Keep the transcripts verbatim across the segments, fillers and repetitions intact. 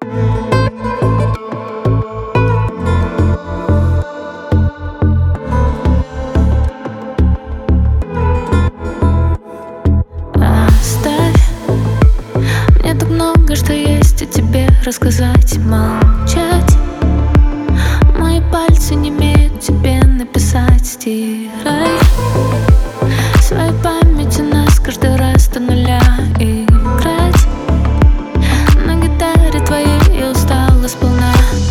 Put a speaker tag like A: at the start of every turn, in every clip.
A: Что есть о тебе рассказать, молчать. Мои пальцы не имеют тебе написать. Стирай свою память, у нас каждый раз до нуля играть. На гитаре твоей я устала сполна.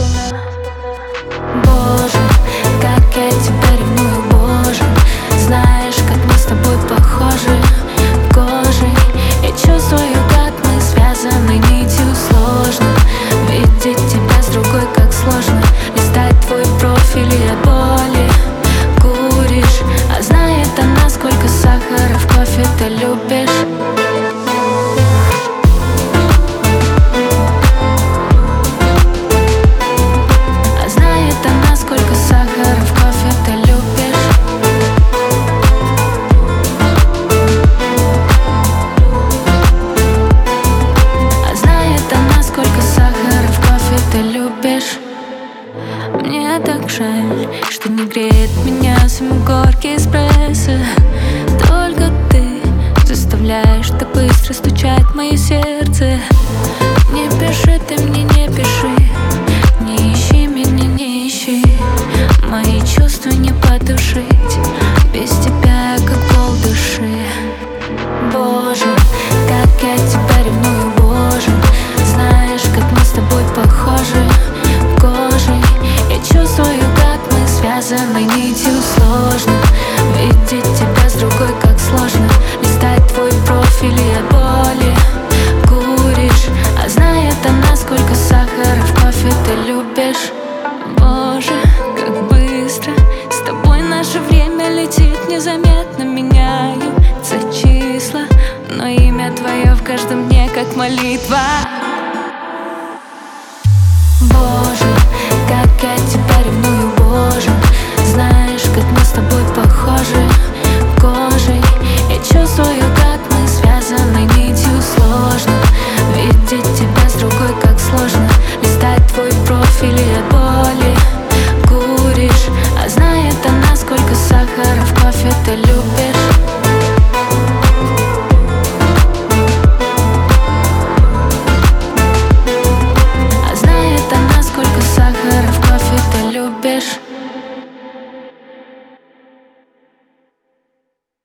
A: Боже, как я тебя ревную, Боже. Знаешь, как мы с тобой похожи кожей. Я чувствую, как мы связаны нитью. Сложно видеть тебя с другой, как сложно листать твой профиль и от боли куришь. А знает она, сколько сахара в кофе ты любишь. А знает она, сколько сахара в кофе ты любишь. Ты любишь. Мне так жаль, что не греет меня самый горький эспрессо. Только ты заставляешь так быстро стучать мое сердце. Не пиши ты мне, не пиши. Не ищи меня, не ищи. Мои чувства не потушить. Без тебя как пол души. Боже, как я тебя ревную, Боже. Знаешь, как мы с тобой похожи кожей. Я чувствую, как мы связаны нитью. Сложно видеть тебя с другой, как сложно листать твой профиль и от боли куришь. А знает она, сколько сахара в кофе ты любишь. Боже, как быстро с тобой наше время летит незаметно. Меняются числа, но имя твое в каждом дне как молитва. Боже, как я тебя ревную, Боже. Знаешь, как мы с тобой похожи